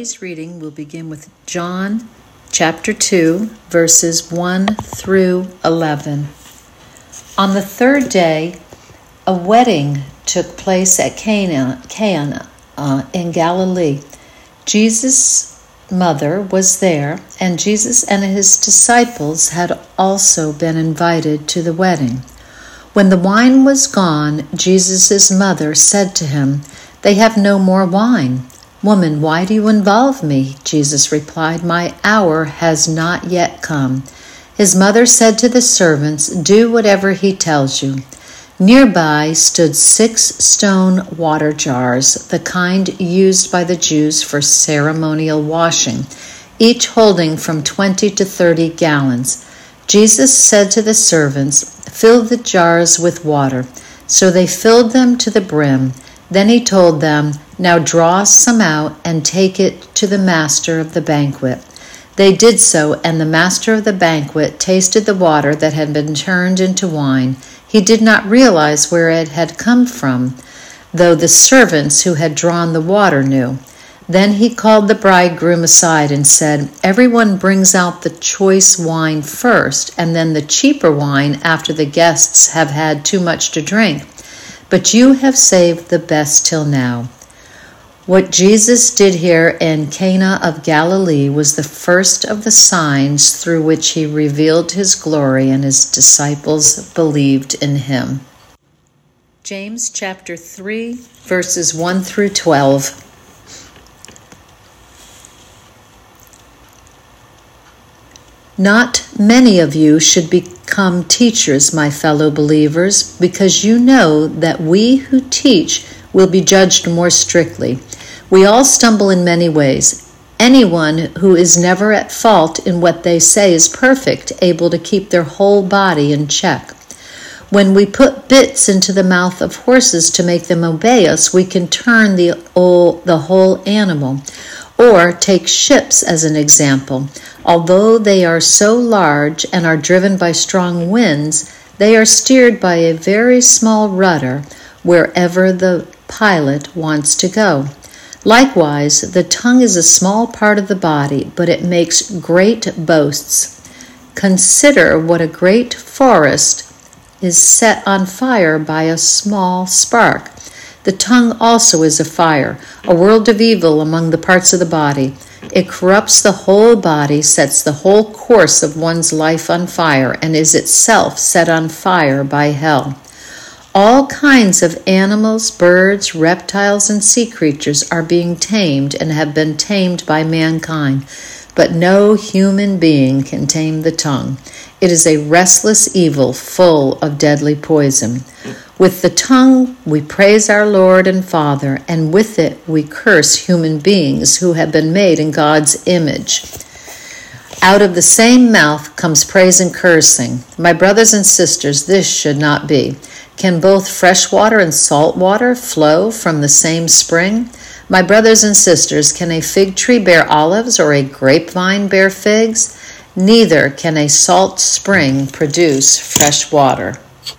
Today's reading will begin with John chapter 2, verses 1 through 11. On the third day, a wedding took place at Cana in Galilee. Jesus' mother was there, and Jesus and his disciples had also been invited to the wedding. When the wine was gone, Jesus' mother said to him, "They have no more wine." "Woman, why do you involve me?" Jesus replied, "My hour has not yet come." His mother said to the servants, "Do whatever he tells you." Nearby stood 6 stone water jars, the kind used by the Jews for ceremonial washing, each holding from 20 to 30 gallons. Jesus said to the servants, "Fill the jars with water." So they filled them to the brim. Then he told them, "Now draw some out and take it to the master of the banquet." They did so, and the master of the banquet tasted the water that had been turned into wine. He did not realize where it had come from, though the servants who had drawn the water knew. Then he called the bridegroom aside and said, "Everyone brings out the choice wine first, and then the cheaper wine after the guests have had too much to drink. But you have saved the best till now." What Jesus did here in Cana of Galilee was the first of the signs through which he revealed his glory, and his disciples believed in him. James chapter 3, verses 1 through 12. Not many of you should become teachers, my fellow believers, because you know that we who teach will be judged more strictly. We all stumble in many ways. Anyone who is never at fault in what they say is perfect, able to keep their whole body in check. When we put bits into the mouth of horses to make them obey us, we can turn the whole animal. Or take ships as an example. Although they are so large and are driven by strong winds, they are steered by a very small rudder wherever the pilot wants to go. Likewise, the tongue is a small part of the body, but it makes great boasts. Consider what a great forest is set on fire by a small spark. The tongue also is a fire, a world of evil among the parts of the body. It corrupts the whole body, sets the whole course of one's life on fire, and is itself set on fire by hell. All kinds of animals, birds, reptiles, and sea creatures are being tamed and have been tamed by mankind, but no human being can tame the tongue. It is a restless evil full of deadly poison. With the tongue we praise our Lord and Father, and with it we curse human beings who have been made in God's image. Out of the same mouth comes praise and cursing. My brothers and sisters, this should not be. Can both fresh water and salt water flow from the same spring? My brothers and sisters, can a fig tree bear olives or a grapevine bear figs? Neither can a salt spring produce fresh water.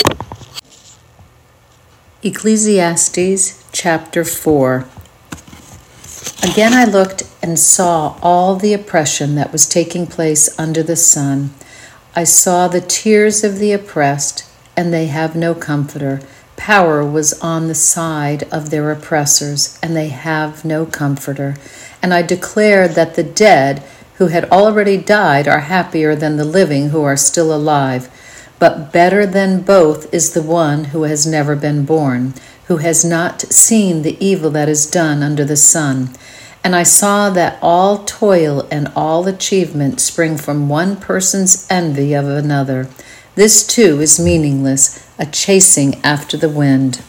Ecclesiastes chapter 4. Again I looked and saw all the oppression that was taking place under the sun. I saw the tears of the oppressed, and they have no comforter. Power was on the side of their oppressors, and they have no comforter. And I declared that the dead who had already died are happier than the living who are still alive. But better than both is the one who has never been born, who has not seen the evil that is done under the sun. And I saw that all toil and all achievement spring from one person's envy of another. This too is meaningless, a chasing after the wind.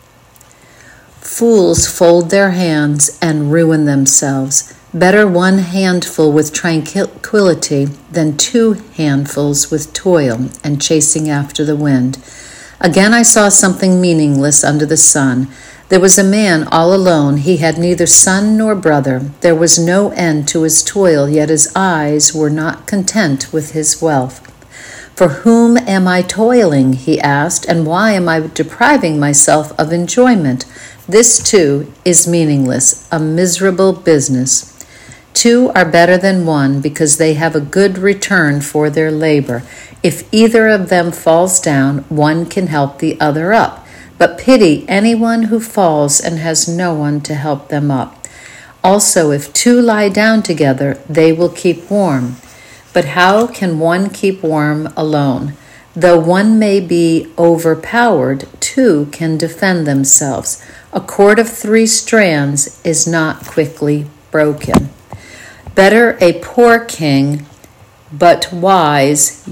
Fools fold their hands and ruin themselves. Better one handful with tranquility than 2 handfuls with toil and chasing after the wind. Again I saw something meaningless under the sun. There was a man all alone. He had neither son nor brother. There was no end to his toil, yet his eyes were not content with his wealth. "For whom am I toiling?" he asked, "and why am I depriving myself of enjoyment?" This too is meaningless, a miserable business. 2 are better than 1 because they have a good return for their labor. If either of them falls down, one can help the other up. But pity anyone who falls and has no one to help them up. Also, if 2 lie down together, they will keep warm. But how can one keep warm alone? Though one may be overpowered, 2 can defend themselves. A cord of 3 strands is not quickly broken. Better a poor but wise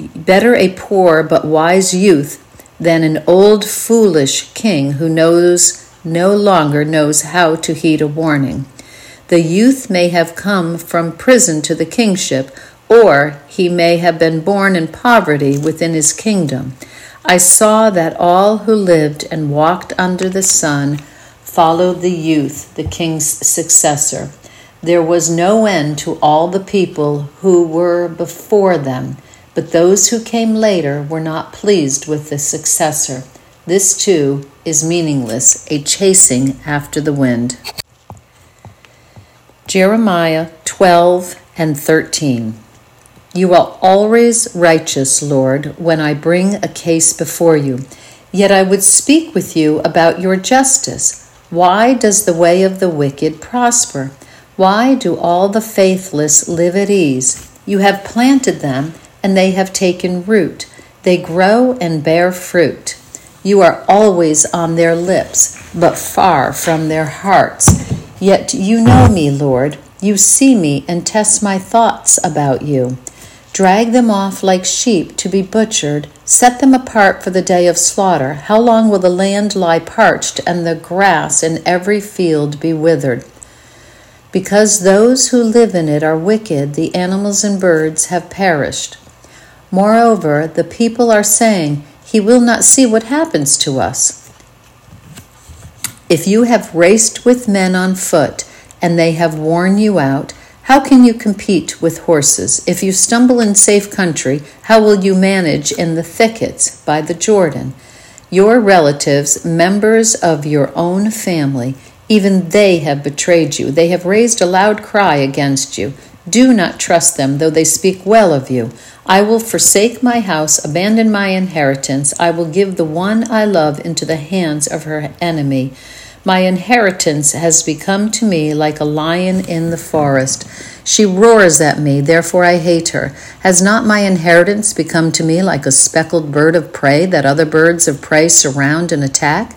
youth than an old foolish king who no longer knows how to heed a warning. The youth may have come from prison to the kingship, or he may have been born in poverty within his kingdom. I saw that all who lived and walked under the sun followed the youth, the king's successor. There was no end to all the people who were before them, but those who came later were not pleased with the successor. This too is meaningless, a chasing after the wind. Jeremiah 12:13. You are always righteous, Lord, when I bring a case before you. Yet I would speak with you about your justice. Why does the way of the wicked prosper? Why do all the faithless live at ease? You have planted them, and they have taken root. They grow and bear fruit. You are always on their lips, but far from their hearts. Yet you know me, Lord. You see me and test my thoughts about you. Drag them off like sheep to be butchered. Set them apart for the day of slaughter. How long will the land lie parched and the grass in every field be withered? Because those who live in it are wicked, the animals and birds have perished. Moreover, the people are saying, He will not see what happens to us. If you have raced with men on foot, and they have worn you out, how can you compete with horses? If you stumble in safe country, how will you manage in the thickets by the Jordan? Your relatives, members of your own family, even they have betrayed you. They have raised a loud cry against you. Do not trust them, though they speak well of you. I will forsake my house, abandon my inheritance. I will give the one I love into the hands of her enemy. My inheritance has become to me like a lion in the forest. She roars at me, therefore I hate her. Has not my inheritance become to me like a speckled bird of prey that other birds of prey surround and attack?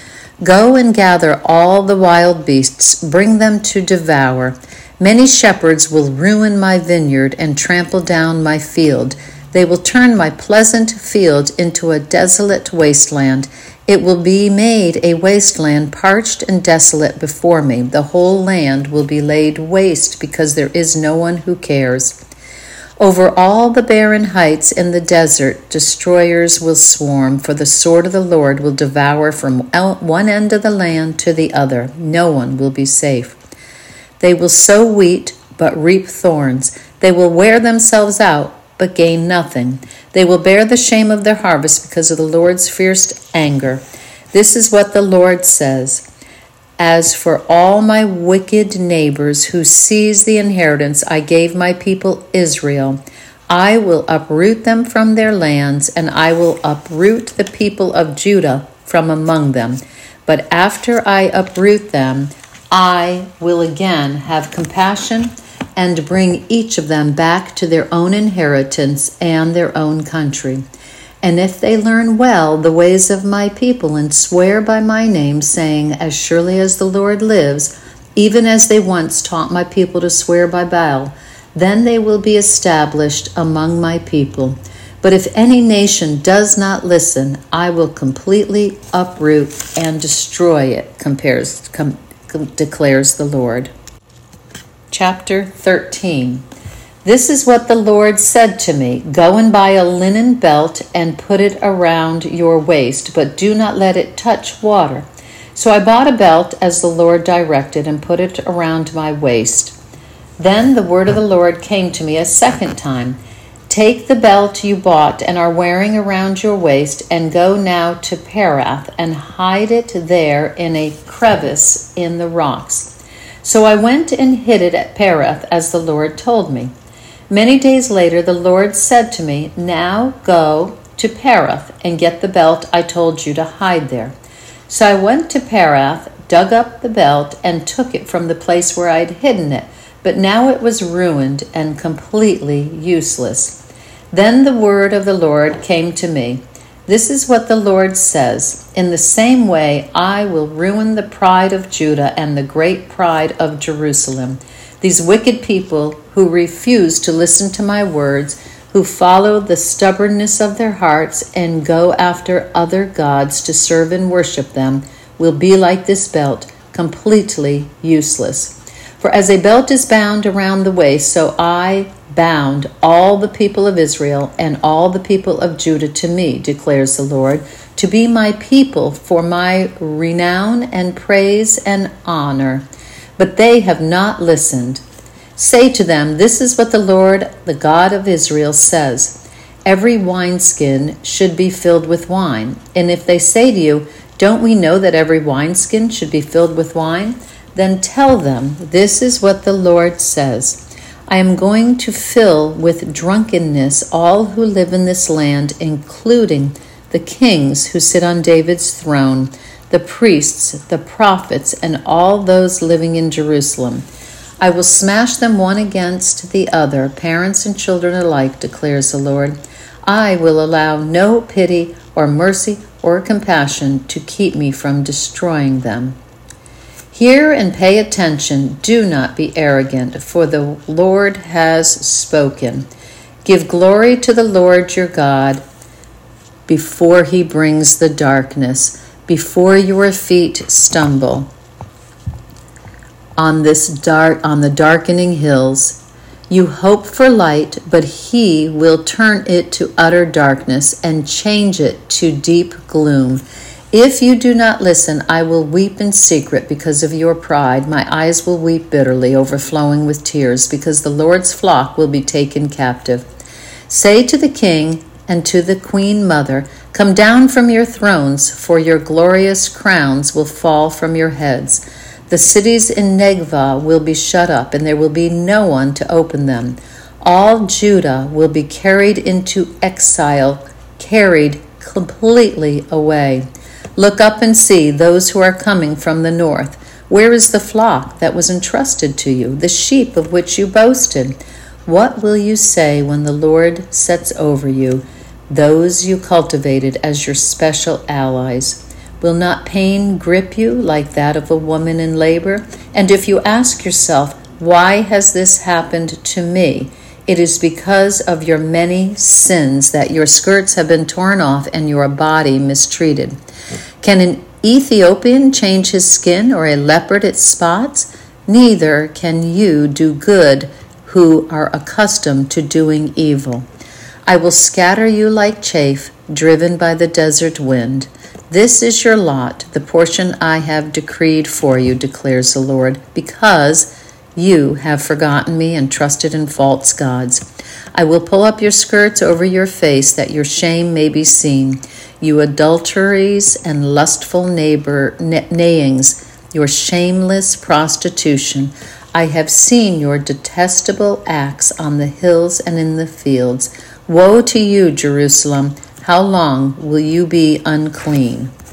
Go and gather all the wild beasts, bring them to devour. Many shepherds will ruin my vineyard and trample down my field. They will turn my pleasant field into a desolate wasteland. It will be made a wasteland, parched and desolate before me. The whole land will be laid waste because there is no one who cares. Over all the barren heights in the desert, destroyers will swarm, for the sword of the Lord will devour from one end of the land to the other. No one will be safe. They will sow wheat, but reap thorns. They will wear themselves out, but gain nothing. They will bear the shame of their harvest because of the Lord's fierce anger. This is what the Lord says. As for all my wicked neighbors who seize the inheritance I gave my people Israel, I will uproot them from their lands, and I will uproot the people of Judah from among them. But after I uproot them, I will again have compassion and bring each of them back to their own inheritance and their own country. And if they learn well the ways of my people and swear by my name, saying, As surely as the Lord lives, even as they once taught my people to swear by Baal, then they will be established among my people. But if any nation does not listen, I will completely uproot and destroy it, declares the Lord. Chapter 13. This is what the Lord said to me. Go and buy a linen belt and put it around your waist, but do not let it touch water. So I bought a belt as the Lord directed and put it around my waist. Then the word of the Lord came to me a second time. Take the belt you bought and are wearing around your waist and go now to Perath and hide it there in a crevice in the rocks. So I went and hid it at Pereth, as the Lord told me. Many days later the Lord said to me, Now go to Pereth and get the belt I told you to hide there. So I went to Pereth, dug up the belt, and took it from the place where I'd hidden it, but now it was ruined and completely useless. Then the word of the Lord came to me. This is what the Lord says. In the same way, I will ruin the pride of Judah and the great pride of Jerusalem. These wicked people who refuse to listen to my words, who follow the stubbornness of their hearts and go after other gods to serve and worship them, will be like this belt, completely useless. For as a belt is bound around the waist, so I bound all the people of Israel and all the people of Judah to me, declares the Lord, to be my people for my renown and praise and honor. But they have not listened. Say to them, This is what the Lord, the God of Israel, says. Every wineskin should be filled with wine. And if they say to you, Don't we know that every wineskin should be filled with wine? Then tell them, This is what the Lord says. I am going to fill with drunkenness all who live in this land, including the kings who sit on David's throne, the priests, the prophets, and all those living in Jerusalem. I will smash them one against the other, parents and children alike, declares the Lord. I will allow no pity or mercy or compassion to keep me from destroying them. Hear and pay attention. Do not be arrogant, for the Lord has spoken. Give glory to the Lord your God before he brings the darkness, before your feet stumble on the darkening hills. You hope for light, but he will turn it to utter darkness and change it to deep gloom. If you do not listen, I will weep in secret because of your pride. My eyes will weep bitterly, overflowing with tears, because the Lord's flock will be taken captive. Say to the king and to the queen mother, Come down from your thrones, for your glorious crowns will fall from your heads. The cities in Negvah will be shut up, and there will be no one to open them. All Judah will be carried into exile, carried completely away. Look up and see those who are coming from the north. Where is the flock that was entrusted to you, the sheep of which you boasted? What will you say when the Lord sets over you those you cultivated as your special allies? Will not pain grip you like that of a woman in labor? And if you ask yourself, Why has this happened to me? It is because of your many sins that your skirts have been torn off and your body mistreated. Can an Ethiopian change his skin or a leopard its spots? Neither can you do good who are accustomed to doing evil. I will scatter you like chaff driven by the desert wind. This is your lot, the portion I have decreed for you, declares the Lord, because you have forgotten me and trusted in false gods. I will pull up your skirts over your face that your shame may be seen. You adulteries and lustful neighings, your shameless prostitution. I have seen your detestable acts on the hills and in the fields. Woe to you, Jerusalem! How long will you be unclean?